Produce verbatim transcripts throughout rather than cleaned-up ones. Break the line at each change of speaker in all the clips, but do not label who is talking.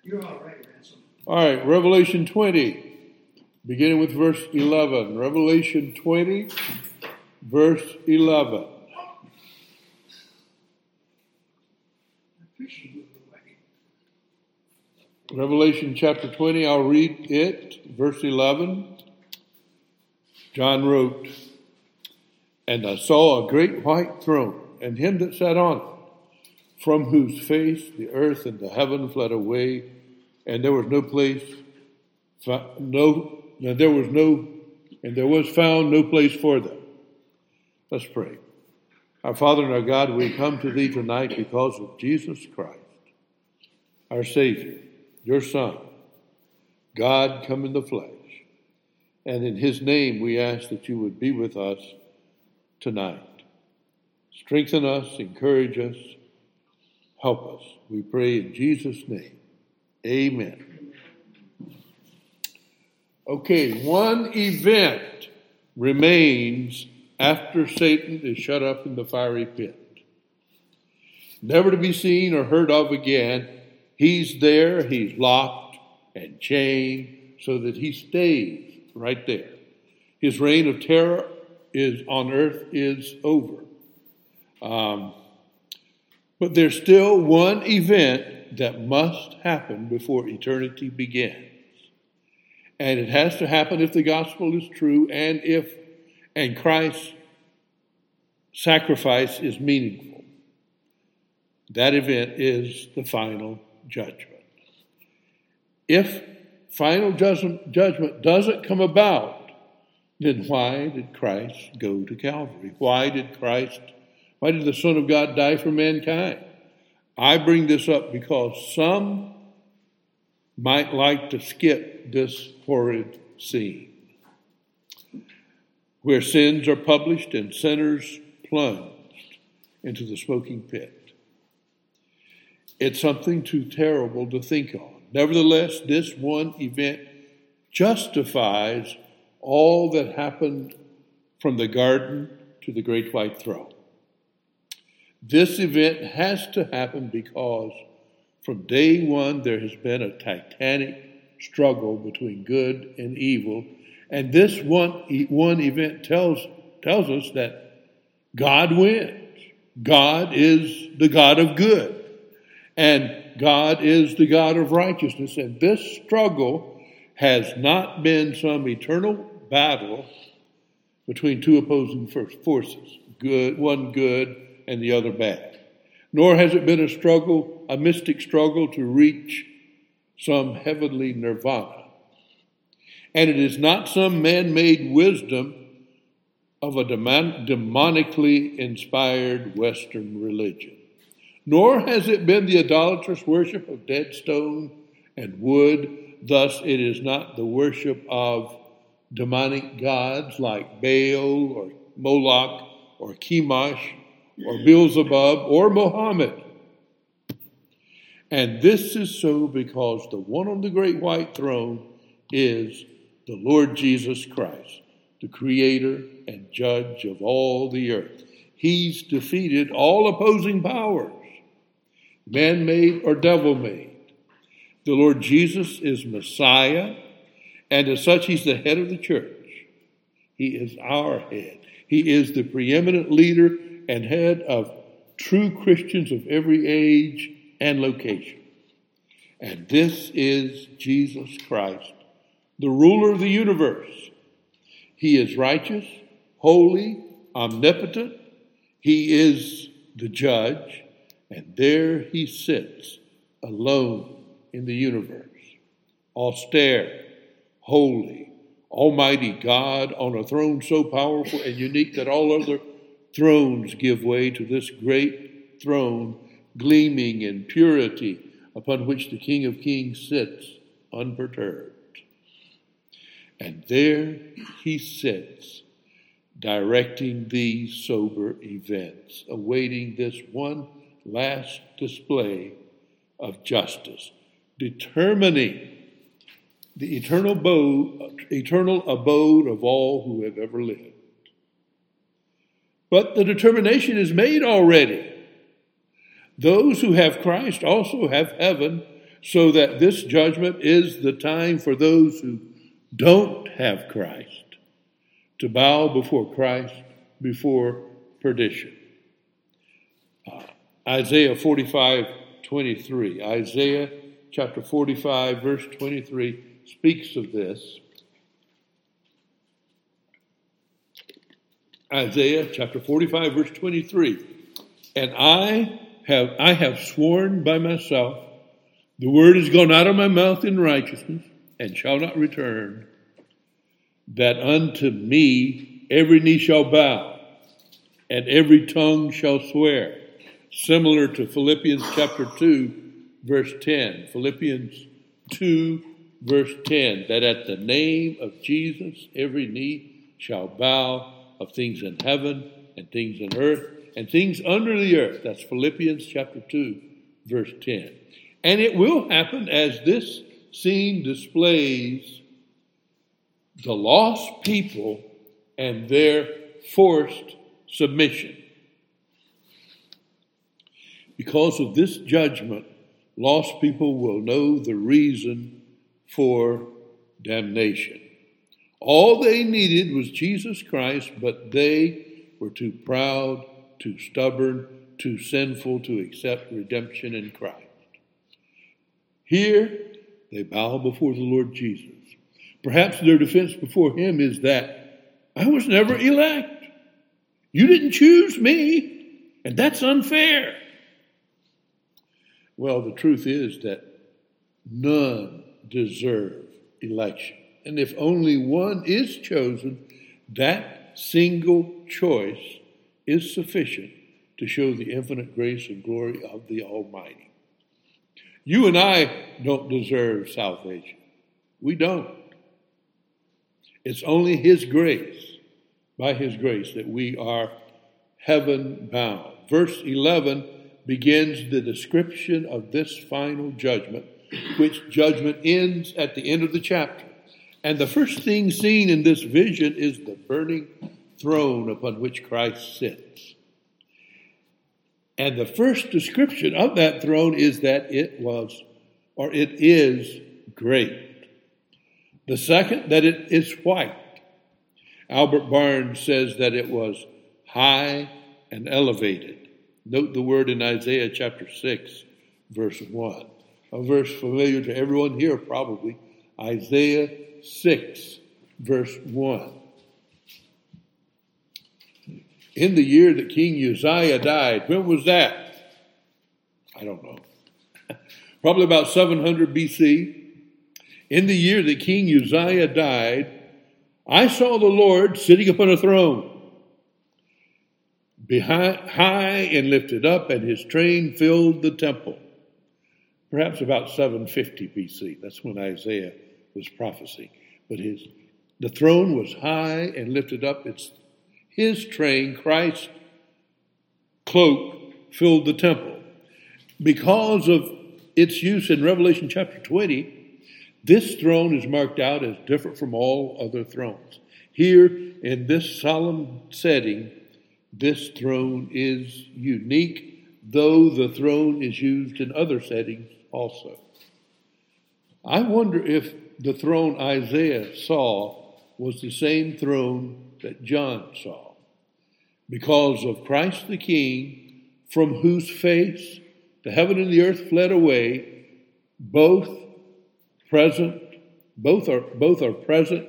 You're all right, Ransom.
All right, Revelation twenty, beginning with verse eleven. Revelation twenty, verse eleven. Revelation chapter twenty, I'll read it, verse eleven. John wrote, "And I saw a great white throne, and him that sat on it, from whose face the earth and the heaven fled away, and there was no place, no, there was no, and there was found no place for them." Let's pray. Our Father and our God, we come to Thee tonight because of Jesus Christ, our Savior, Your Son, God come in the flesh. And in His name we ask that You would be with us tonight. Strengthen us, encourage us, help us. We pray in Jesus' name. Amen. Okay, one event remains after Satan is shut up in the fiery pit. Never to be seen or heard of again. He's there, he's locked and chained so that he stays right there. His reign of terror is on earth is over. Um, but there's still one event that must happen before eternity begins. And it has to happen if the gospel is true and if and Christ's sacrifice is meaningful. That event is the final judgment. If final judgment, judgment doesn't come about, then why did Christ go to Calvary? Why did Christ, why did the Son of God die for mankind? I bring this up because some might like to skip this horrid scene where sins are published and sinners plunged into the smoking pit. It's something too terrible to think on. Nevertheless, this one event justifies all that happened from the garden to the great white throne. This event has to happen because from day one there has been a titanic struggle between good and evil. And this one, one event tells, tells us that God wins. God is the God of good. And God is the God of righteousness. And this struggle has not been some eternal battle between two opposing forces, good, one good and the other bad. Nor has it been a struggle, a mystic struggle to reach some heavenly nirvana. And it is not some man-made wisdom of a demon- demonically inspired Western religion. Nor has it been the idolatrous worship of dead stone and wood. Thus, it is not the worship of demonic gods like Baal or Moloch or Chemosh or Beelzebub or Mohammed. And this is so because the one on the great white throne is the Lord Jesus Christ, the creator and judge of all the earth. He's defeated all opposing powers, man-made or devil-made. The Lord Jesus is Messiah, and as such, he's the head of the church. He is our head. He is the preeminent leader and head of true Christians of every age and location. And this is Jesus Christ, the ruler of the universe. He is righteous, holy, omnipotent. He is the judge, and there he sits alone in the universe, austere, holy, almighty God on a throne so powerful and unique that all other thrones give way to this great throne, gleaming in purity, upon which the King of Kings sits unperturbed. And there he sits, directing these sober events, awaiting this one last display of justice, determining the eternal abode, eternal abode of all who have ever lived. But the determination is made already. Those who have Christ also have heaven. so that this judgment is the time for those who don't have Christ to bow before Christ before perdition. Uh, Isaiah forty-five twenty-three. Isaiah chapter forty-five, verse twenty-three speaks of this. Isaiah chapter forty-five, verse twenty-three. And I have I have sworn by myself, the word is gone out of my mouth in righteousness, and shall not return, that unto me every knee shall bow, and every tongue shall swear. Similar to Philippians chapter two, verse ten. Philippians two, verse ten, that at the name of Jesus every knee shall bow, of things in heaven and things in earth and things under the earth. That's Philippians chapter two, verse ten. And it will happen as this scene displays the lost people and their forced submission. Because of this judgment, lost people will know the reason for damnation. All they needed was Jesus Christ, but they were too proud, too stubborn, too sinful to accept redemption in Christ. Here, they bow before the Lord Jesus. Perhaps their defense before him is that I was never elect. You didn't choose me, and that's unfair. Well, the truth is that none deserve election. And if only one is chosen, that single choice is sufficient to show the infinite grace and glory of the Almighty. You and I don't deserve salvation. We don't. It's only His grace, by His grace, that we are heaven bound. Verse eleven begins the description of this final judgment, which judgment ends at the end of the chapter. And the first thing seen in this vision is the burning throne upon which Christ sits. And the first description of that throne is that it was, or it is, great. The second, that it is white. Albert Barnes says that it was high and elevated. Note the word in Isaiah chapter six, verse one. A verse familiar to everyone here probably. Isaiah six, verse one. In the year that King Uzziah died, when was that? I don't know. Probably about seven hundred B C. In the year that King Uzziah died, I saw the Lord sitting upon a throne, behind, high and lifted up, and his train filled the temple. Perhaps about seven fifty B C. That's when Isaiah was prophesying. But his the throne was high and lifted up. It's his train, Christ's cloak, filled the temple. Because of its use in Revelation chapter twenty, this throne is marked out as different from all other thrones. Here, in this solemn setting, this throne is unique, though the throne is used in other settings also. I wonder if the throne Isaiah saw was the same throne that John saw, because of Christ the King, from whose face the heaven and the earth fled away. Both present, both are both are present,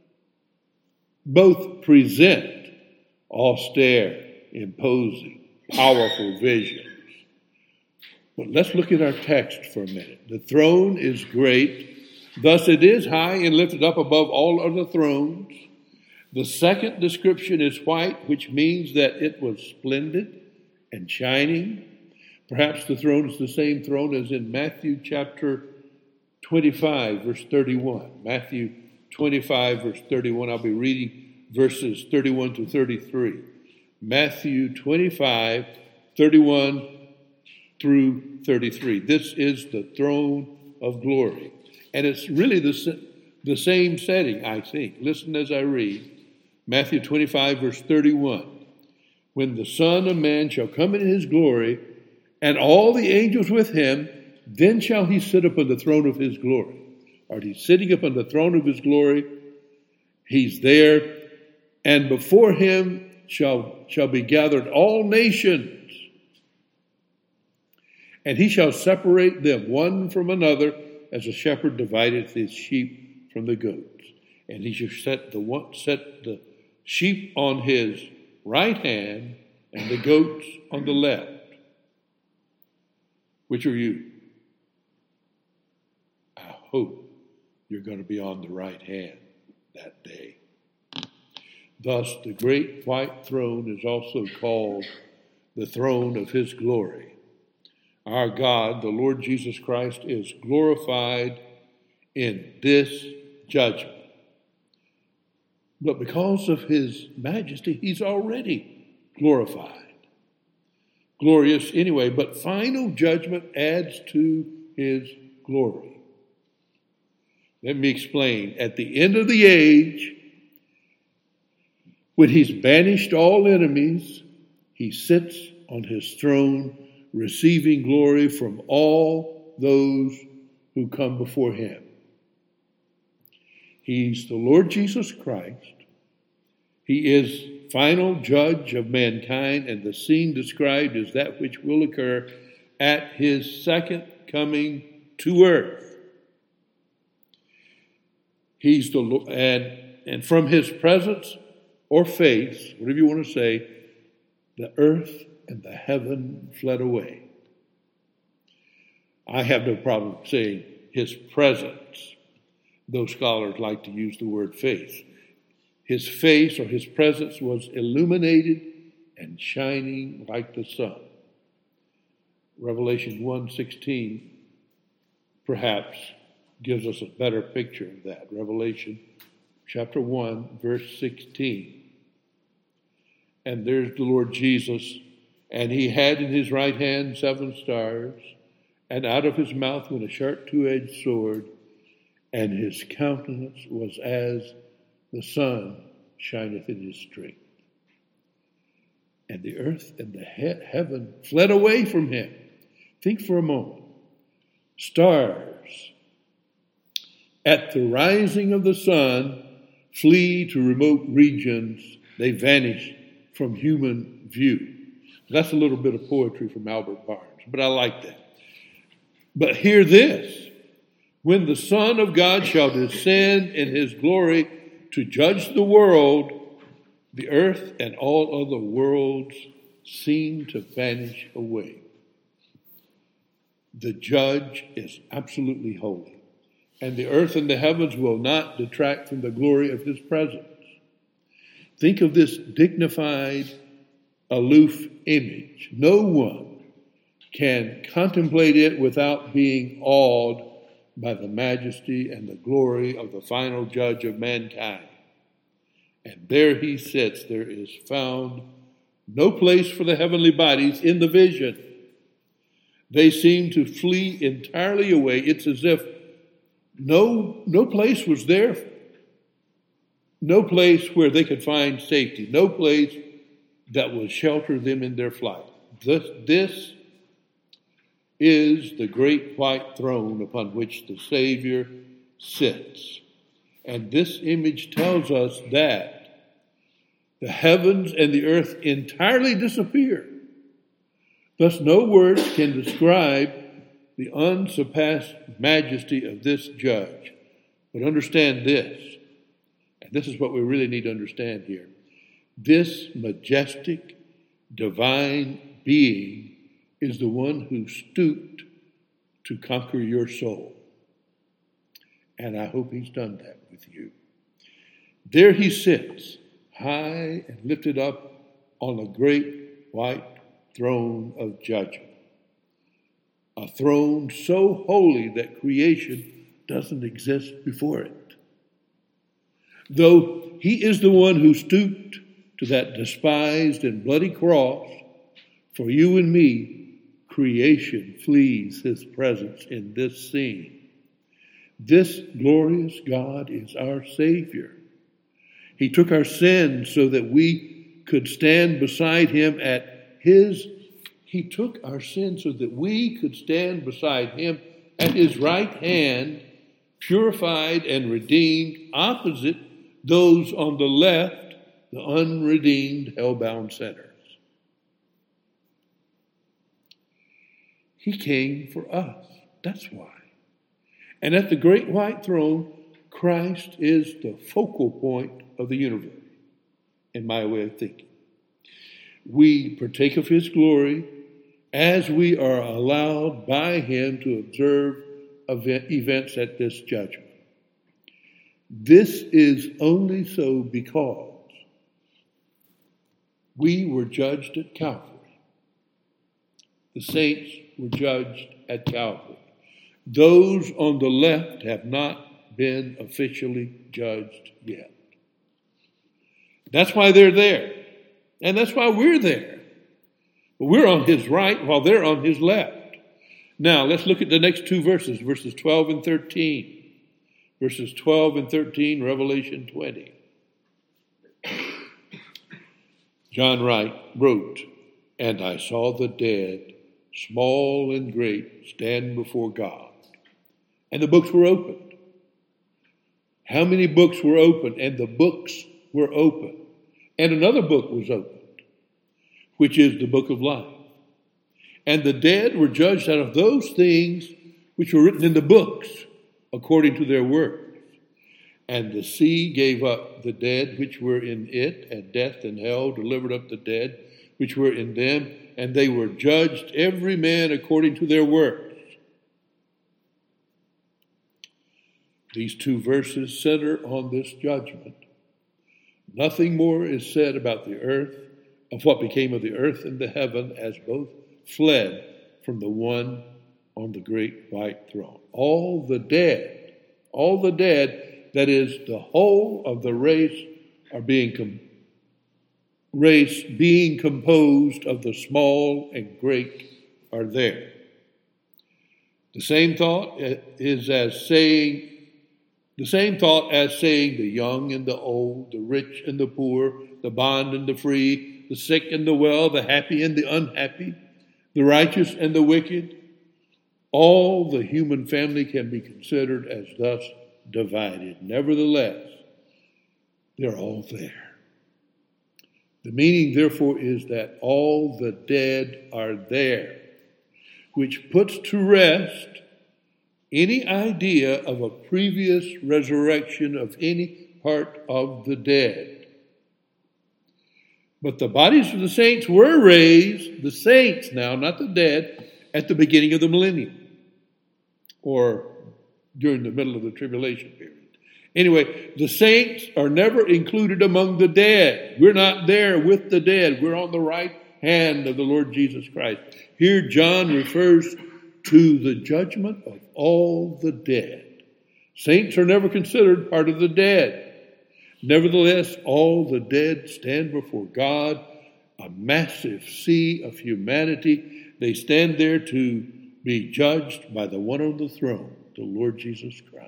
both present austere, imposing, powerful visions. But let's look at our text for a minute. The throne is great. Thus it is high and lifted up above all other thrones. The second description is white, which means that it was splendid and shining. Perhaps the throne is the same throne as in Matthew chapter twenty-five, verse thirty-one. Matthew twenty-five, verse thirty-one. I'll be reading verses thirty-one to thirty-three. Matthew twenty-five, thirty-one through thirty-three. This is the throne of glory. And it's really the, the same setting, I think. Listen as I read. Matthew twenty-five, verse thirty-one. When the Son of Man shall come in his glory, and all the angels with him, Then shall he sit upon the throne of his glory. Or he's sitting upon the throne of his glory. He's there. And before him shall, shall be gathered all nations. And he shall separate them one from another, as a shepherd divideth his sheep from the goats. And he shall set the one, set the sheep on his right hand and the goats on the left. Which are you? I hope you're going to be on the right hand that day. Thus, the great white throne is also called the throne of his glory. Our God, the Lord Jesus Christ, is glorified in this judgment. But because of his majesty, he's already glorified. Glorious anyway, but final judgment adds to his glory. Let me explain. At the end of the age, when he's banished all enemies, he sits on his throne, receiving glory from all those who come before him. He's the Lord Jesus Christ. He is final judge of mankind, and the scene described is that which will occur at his second coming to earth. He's the and and from his presence or face, whatever you want to say, the earth and the heaven fled away. I have no problem saying his presence. Those scholars like to use the word face. His face or his presence was illuminated and shining like the sun. Revelation one sixteen perhaps gives us a better picture of that. Revelation chapter one, verse sixteen. And there's the Lord Jesus, and he had in his right hand seven stars, and out of his mouth went a sharp two-edged sword, and his countenance was as the sun shineth in his strength. And the earth and the he- heaven fled away from him. Think for a moment. Stars at the rising of the sun flee to remote regions. They vanish from human view. That's a little bit of poetry from Albert Barnes, but I like that. But hear this. When the Son of God shall descend in his glory to judge the world, the earth and all other worlds seem to vanish away. The judge is absolutely holy, and the earth and the heavens will not detract from the glory of his presence. Think of this dignified, aloof image. No one can contemplate it without being awed by the majesty and the glory of the final judge of mankind. And there he sits. There is found no place for the heavenly bodies in the vision. They seem to flee entirely away. It's as if no, no place was there. No place where they could find safety. No place that would shelter them in their flight. This, this is the great white throne upon which the Savior sits. And this image tells us that the heavens and the earth entirely disappear. Thus, no words can describe the unsurpassed majesty of this judge. But understand this, and this is what we really need to understand here. This majestic, divine being is the one who stooped to conquer your soul. And I hope he's done that with you. There he sits, high and lifted up on a great white throne of judgment. A throne so holy that creation doesn't exist before it. Though he is the one who stooped to that despised and bloody cross, for you and me, creation flees his presence in this scene. This glorious God is our Savior. He took our sins so that we could stand beside him at his He took our sin so that we could stand beside him at his right hand, purified and redeemed, opposite those on the left, the unredeemed, hell-bound sinners. He came for us. That's why. And at the great white throne, Christ is the focal point of the universe, in my way of thinking. We partake of his glory as we are allowed by him to observe event, events at this judgment. This is only so because we were judged at Calvary. The saints were judged at Calvary. Those on the left have not been officially judged yet. That's why they're there. And that's why we're there. But we're on his right while they're on his left. Now, let's look at the next two verses, verses twelve and thirteen. Verses twelve and thirteen, Revelation twenty. John Wright wrote, "And I saw the dead, small and great, stand before God. And the books were opened." How many books were opened? And the books were opened. And another book was opened, which is the book of life. And the dead were judged out of those things which were written in the books, according to their works. And the sea gave up the dead which were in it, and death and hell delivered up the dead which were in them, and they were judged every man according to their works. These two verses center on this judgment. Nothing more is said about the earth, of what became of the earth and the heaven, as both fled from the one on the great white throne. All the dead, all the dead, that is, the whole of the race, are being com- race being composed of the small and great are there. The same thought is as saying, the same thought as saying the young and the old, the rich and the poor, the bond and the free, the sick and the well, the happy and the unhappy, the righteous and the wicked. All the human family can be considered as thus divided. Nevertheless, they're all there. The meaning, therefore, is that all the dead are there, which puts to rest any idea of a previous resurrection of any part of the dead. But the bodies of the saints were raised, the saints now, not the dead, at the beginning of the millennium, or during the middle of the tribulation period. Anyway, the saints are never included among the dead. We're not there with the dead. We're on the right hand of the Lord Jesus Christ. Here John refers to the judgment of all the dead. Saints are never considered part of the dead. Nevertheless, all the dead stand before God, a massive sea of humanity. They stand there to be judged by the one on the throne, the Lord Jesus Christ.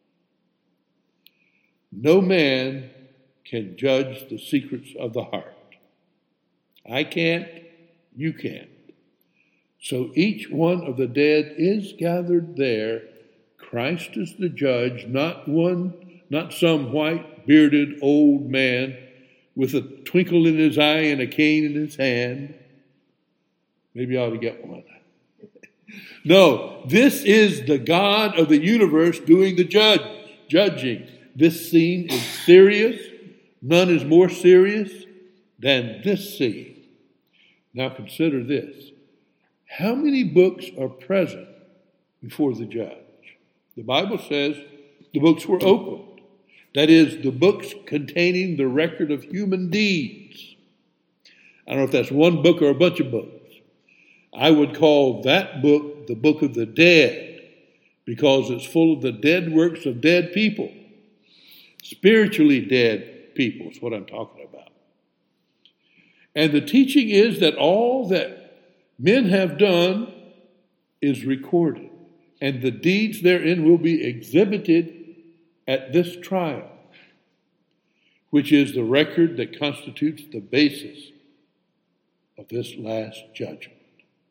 No man can judge the secrets of the heart. I can't, you can't. So each one of the dead is gathered there. Christ is the judge, not one, not some white bearded old man with a twinkle in his eye and a cane in his hand. Maybe I ought to get one. No, this is the God of the universe doing the judge, judging. This scene is serious. None is more serious than this scene. Now consider this. How many books are present before the judge? The Bible says the books were opened. That is, the books containing the record of human deeds. I don't know if that's one book or a bunch of books. I would call that book the book of the dead, because it's full of the dead works of dead people. Spiritually dead people is what I'm talking about. And the teaching is that all that men have done is recorded, and the deeds therein will be exhibited at this trial, which is the record that constitutes the basis of this last judgment.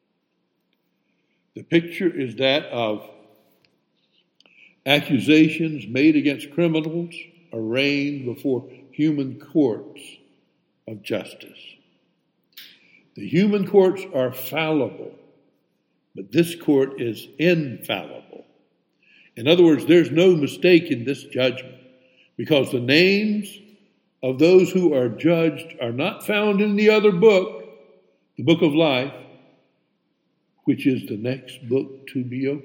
The picture is that of accusations made against criminals arraigned before human courts of justice. The human courts are fallible, but this court is infallible. In other words, there's no mistake in this judgment, because the names of those who are judged are not found in the other book, the book of life, which is the next book to be opened.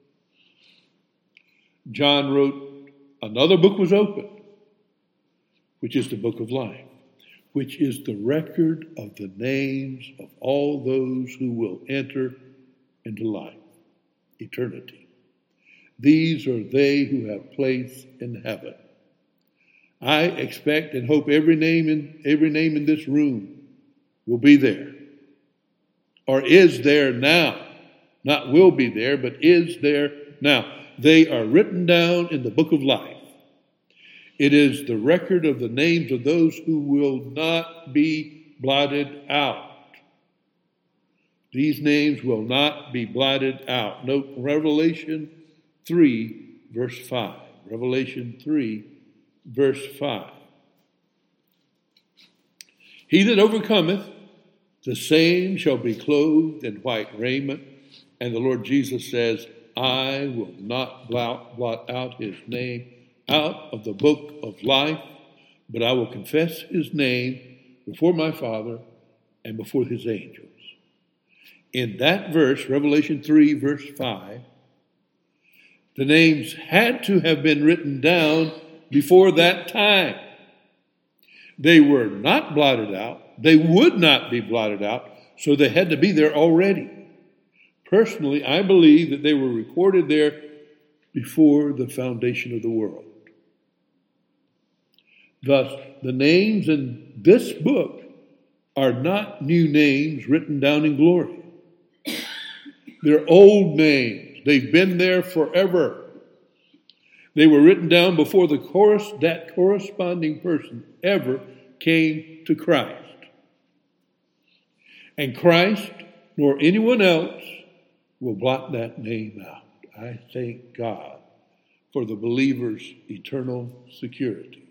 John wrote, another book was opened, which is the book of life, which is the record of the names of all those who will enter into life, eternity. These are they who have place in heaven. I expect and hope every name in every name in this room will be there, or is there now. Not will be there, but is there now. They are written down in the book of life. It is the record of the names of those who will not be blotted out. These names will not be blotted out. Note Revelation three, verse five. Revelation three, verse five. He that overcometh, the same shall be clothed in white raiment. And the Lord Jesus says, I will not blot, blot out his name out of the book of life, but I will confess his name before my Father and before his angels. In that verse, Revelation three, verse five, the names had to have been written down before that time. They were not blotted out. They would not be blotted out, so they had to be there already. Personally, I believe that they were recorded there before the foundation of the world. Thus, the names in this book are not new names written down in glory. They're old names. They've been there forever. They were written down before the chorus, that corresponding person ever came to Christ. And Christ, nor anyone else, will blot that name out. I thank God for the believer's eternal security.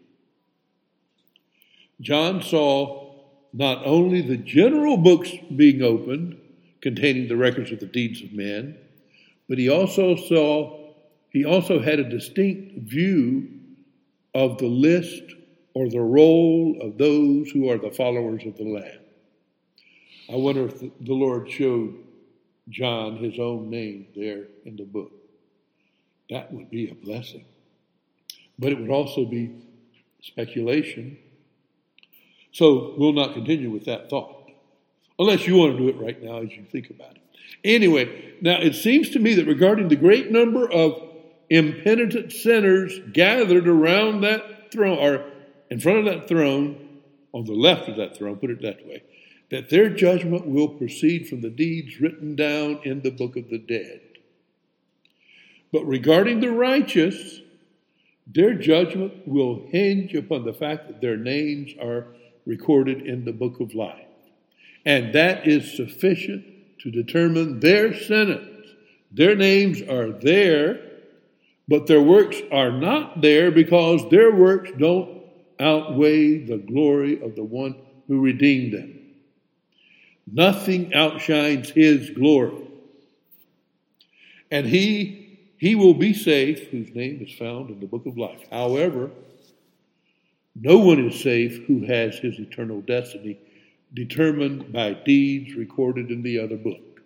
John saw not only the general books being opened, containing the records of the deeds of men, but he also saw, he also had a distinct view of the list or the roll of those who are the followers of the Lamb. I wonder if the Lord showed John his own name there in the book. That would be a blessing. But it would also be speculation. So we'll not continue with that thought, unless you want to do it right now as you think about it. Anyway, now it seems to me that regarding the great number of impenitent sinners gathered around that throne, or in front of that throne, on the left of that throne, put it that way, that their judgment will proceed from the deeds written down in the book of the dead. But regarding the righteous, their judgment will hinge upon the fact that their names are recorded in the book of life. And that is sufficient to determine their sentence. Their names are there, but their works are not there because their works don't outweigh the glory of the one who redeemed them. Nothing outshines his glory. And he, he will be safe whose name is found in the book of life. However, no one is safe who has his eternal destiny determined by deeds recorded in the other book.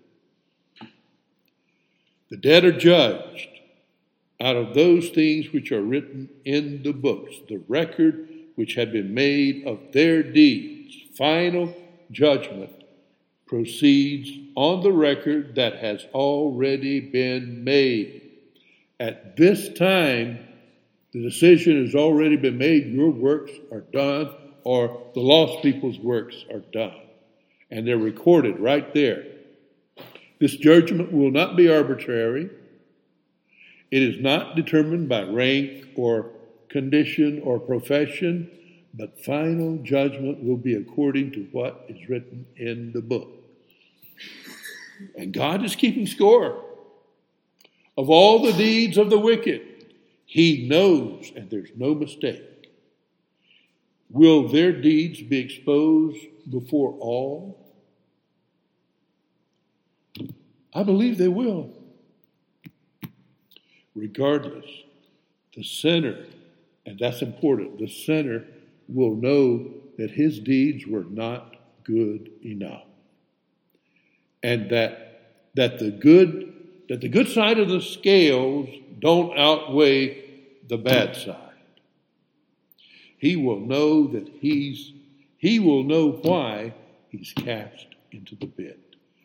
The dead are judged out of those things which are written in the books, the record which had been made of their deeds. Final judgment proceeds on the record that has already been made. At this time, the decision has already been made. Your works are done, or the lost people's works are done. And they're recorded right there. This judgment will not be arbitrary. It is not determined by rank or condition or profession, but final judgment will be according to what is written in the book. And God is keeping score of all the deeds of the wicked. He knows, and there's no mistake. Will their deeds be exposed before all? I believe they will. Regardless, the sinner, and that's important, the sinner will know that his deeds were not good enough. And that that the good that the good side of the scales don't outweigh the bad side. He will know that he's he will know why he's cast into the pit.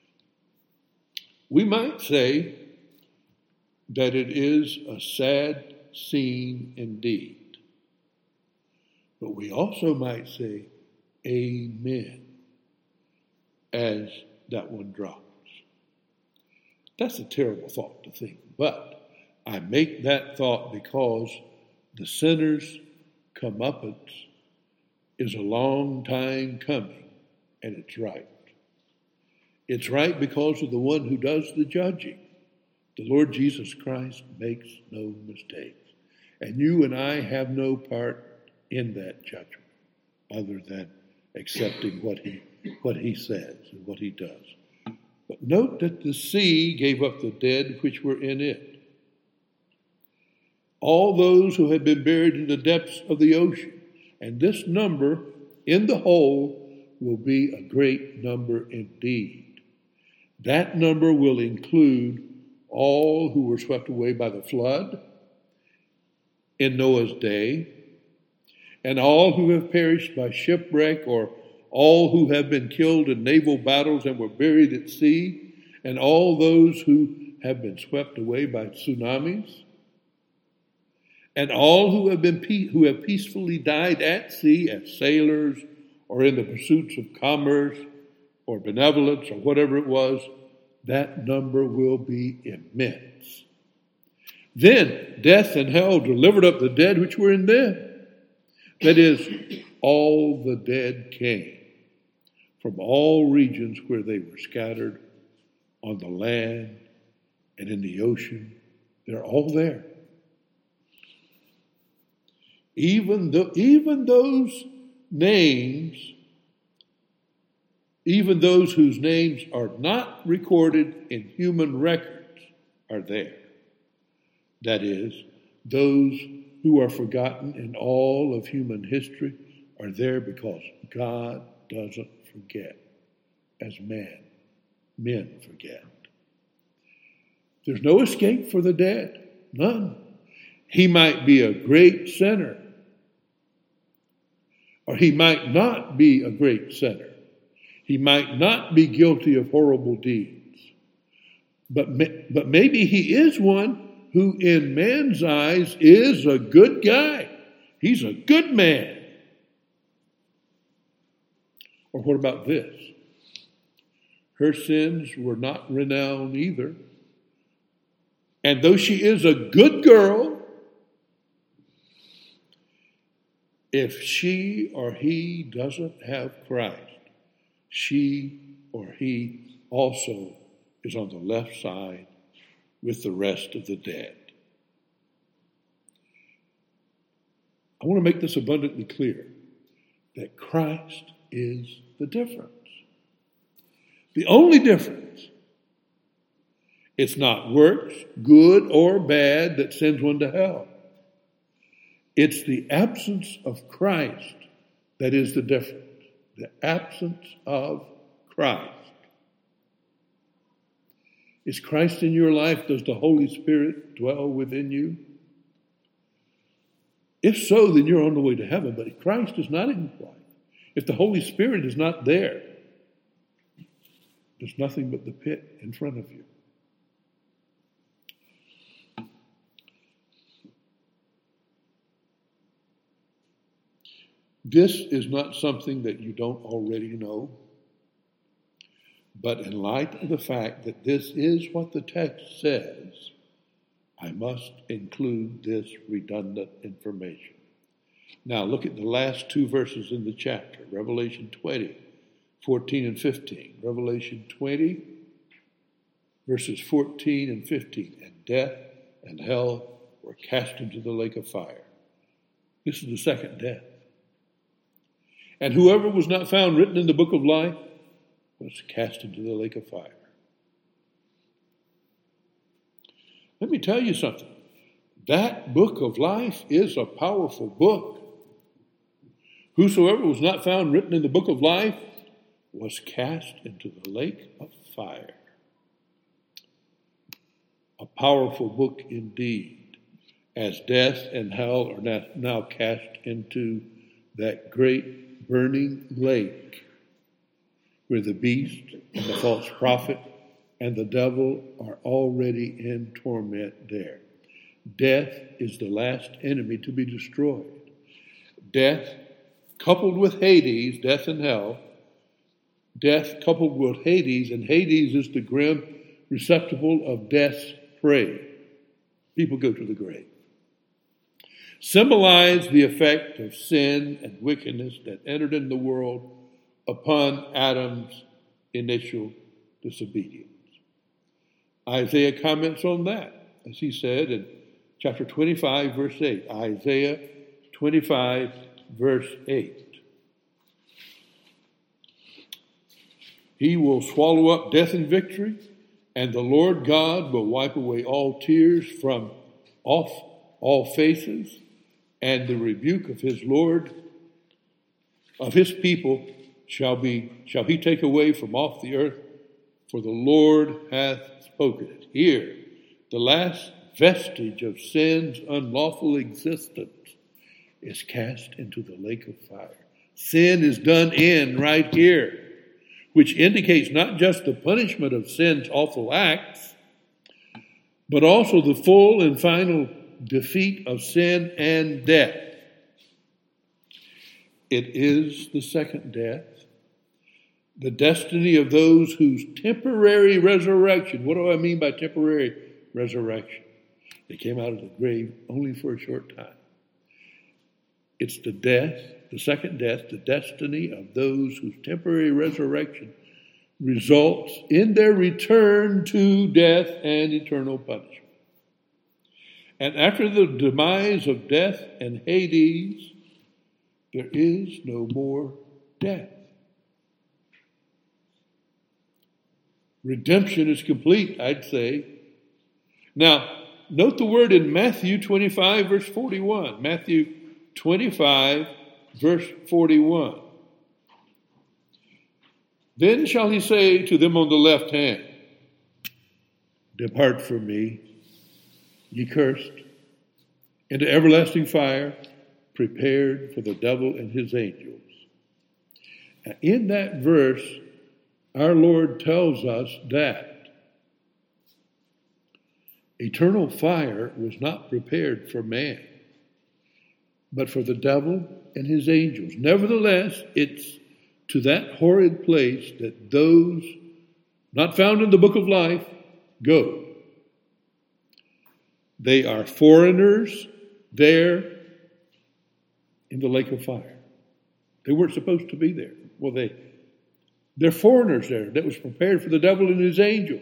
We might say that it is a sad scene indeed. But we also might say, amen, as that one drops. That's a terrible thought to think, but I make that thought because the sinner's comeuppance is a long time coming, and it's right. It's right because of the one who does the judging. The Lord Jesus Christ makes no mistakes. And you and I have no part in that judgment other than accepting what he, what he says and what he does. But note that the sea gave up the dead which were in it. All those who had been buried in the depths of the ocean. And this number in the whole will be a great number indeed. That number will include all who were swept away by the flood in Noah's day, and all who have perished by shipwreck, or all who have been killed in naval battles and were buried at sea, and all those who have been swept away by tsunamis, and all who have been pe- who have peacefully died at sea as sailors or in the pursuits of commerce or benevolence or whatever it was. That number will be immense. Then death and hell delivered up the dead which were in them. That is, all the dead came from all regions where they were scattered on the land and in the ocean. They're all there. Even though, even those names, even those whose names are not recorded in human records are there. That is, those who are forgotten in all of human history are there because God doesn't forget as man, men forget. There's no escape for the dead, none. He might be a great sinner, or he might not be a great sinner. He might not be guilty of horrible deeds, but, but maybe he is one who in man's eyes is a good guy. He's a good man. Or what about this? Her sins were not renowned either. And though she is a good girl, if she or he doesn't have Christ, she or he also is on the left side with the rest of the dead. I want to make this abundantly clear that Christ is the difference. The only difference. It's not works, good or bad, that sends one to hell. It's the absence of Christ that is the difference. The absence of Christ. Is Christ in your life? Does the Holy Spirit dwell within you? If so, then you're on the way to heaven. But if Christ is not in your life, if the Holy Spirit is not there, there's nothing but the pit in front of you. This is not something that you don't already know, but in light of the fact that this is what the text says, I must include this redundant information. Now look at the last two verses in the chapter, Revelation twenty, fourteen and fifteen. Revelation twenty, verses fourteen and fifteen. And death and hell were cast into the lake of fire. This is the second death. And whoever was not found written in the book of life was cast into the lake of fire. Let me tell you something. That book of life is a powerful book. Whosoever was not found written in the book of life was cast into the lake of fire. A powerful book indeed, as death and hell are now cast into that great burning lake where the beast and the false prophet and the devil are already in torment there. Death is the last enemy to be destroyed. Death coupled with Hades, death and hell, death coupled with Hades, and Hades is the grim receptacle of death's prey. People go to the grave. Symbolize the effect of sin and wickedness that entered in the world upon Adam's initial disobedience. Isaiah comments on that, as he said in chapter twenty-five, verse eight. Isaiah twenty-five, verse eight. He will swallow up death in victory, and the Lord God will wipe away all tears from off all faces, and the rebuke of his Lord, of his people, shall be shall he take away from off the earth, for the Lord hath spoken it. Here, the last vestige of sin's unlawful existence is cast into the lake of fire. Sin is done in right here, which indicates not just the punishment of sin's awful acts, but also the full and final defeat of sin and death. It is the second death, the destiny of those whose temporary resurrection. What do I mean by temporary resurrection? They came out of the grave only for a short time. It's the death, the second death, the destiny of those whose temporary resurrection results in their return to death and eternal punishment. And after the demise of death and Hades, there is no more death. Redemption is complete, I'd say. Now, note the word in Matthew twenty-five, verse forty-one. Matthew twenty-five, verse forty-one. Then shall he say to them on the left hand, Depart from me, ye cursed, into everlasting fire, prepared for the devil and his angels. And in that verse, our Lord tells us that eternal fire was not prepared for man, but for the devil and his angels. Nevertheless, it's to that horrid place that those not found in the book of life go. They are foreigners there in the lake of fire. They weren't supposed to be there. Well, they, they're foreigners there that was prepared for the devil and his angels.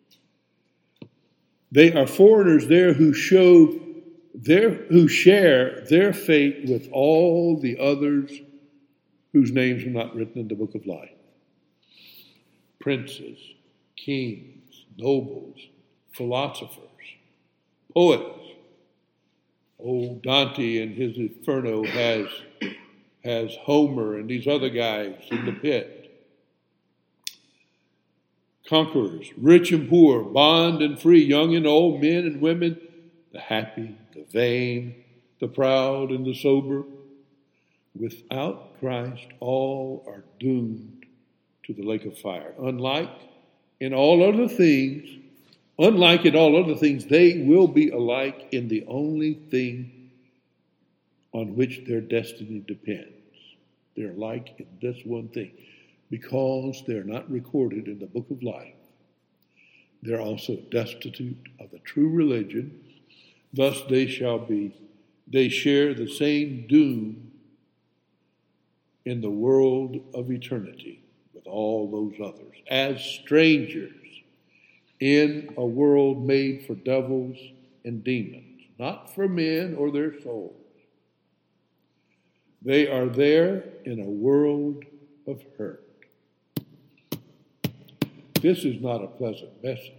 They are foreigners there who show their, who share their fate with all the others whose names are not written in the book of life. Princes, kings, nobles, philosophers, poets. Old Dante in his Inferno has, has Homer and these other guys in the pit. Conquerors, rich and poor, bond and free, young and old, men and women, the happy, the vain, the proud and the sober. Without Christ, all are doomed to the lake of fire. Unlike in all other things, unlike in all other things, they will be alike in the only thing on which their destiny depends. They're alike in this one thing. Because they're not recorded in the book of life, they're also destitute of the true religion. Thus they shall be, they share the same doom in the world of eternity with all those others, as strangers in a world made for devils and demons, not for men or their souls. They are there in a world of hurt. This is not a pleasant message.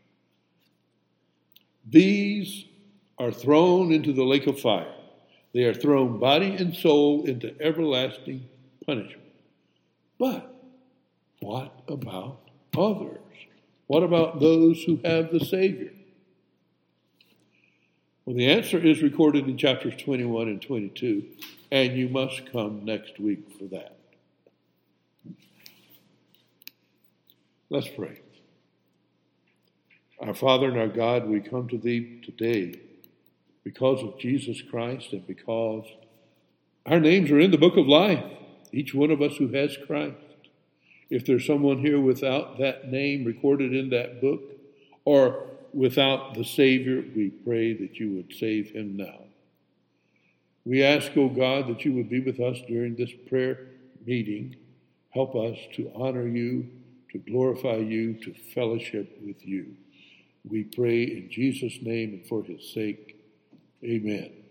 These are thrown into the lake of fire. They are thrown body and soul into everlasting punishment. But what about others? What about those who have the Savior? Well, the answer is recorded in chapters twenty-one and twenty-two, and you must come next week for that. Let's pray. Our Father and our God, we come to Thee today because of Jesus Christ and because our names are in the book of life, each one of us who has Christ. If there's someone here without that name recorded in that book or without the Savior, we pray that you would save him now. We ask, O God, that you would be with us during this prayer meeting. Help us to honor you, to glorify you, to fellowship with you. We pray in Jesus' name and for his sake. Amen.